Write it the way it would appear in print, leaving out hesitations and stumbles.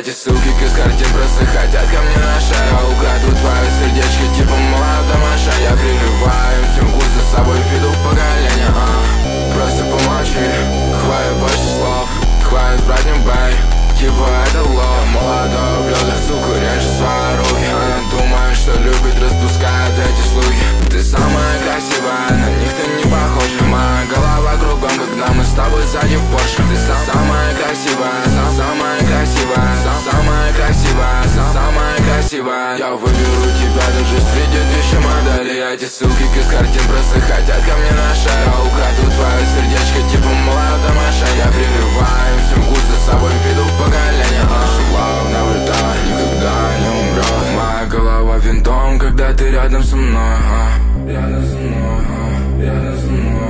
Эти ссылки из картин просто хотят ко мне на шею. Украдут твое сердечко типа молода Маша. Я прерываю всем вкус за собой веду поколение. Просто помолчи, хватит больше слов, хватит брать мне бэй, типа это лов. Молодой ублюдок, сука, режет свои руки. Она думает, что любит, распускает эти слухи. Ты самая красивая, на них ты не похожа. Моя голова кругом, когда мы с тобой сзади в Порше. Ты самая красивая, самая красивая, самая красивая, самая красивая. Я выберу тебя даже среди тысячи моделей. Эти ссылки из картин просто хотят ко мне на шею. Я украду твое сердечко типа молода Маша. Я прививаю всем вкус за собой веду поколение. Наша love never die, никогда не умрет. Моя голова винтом, когда ты рядом со мной. Рядом со мной, рядом со мной.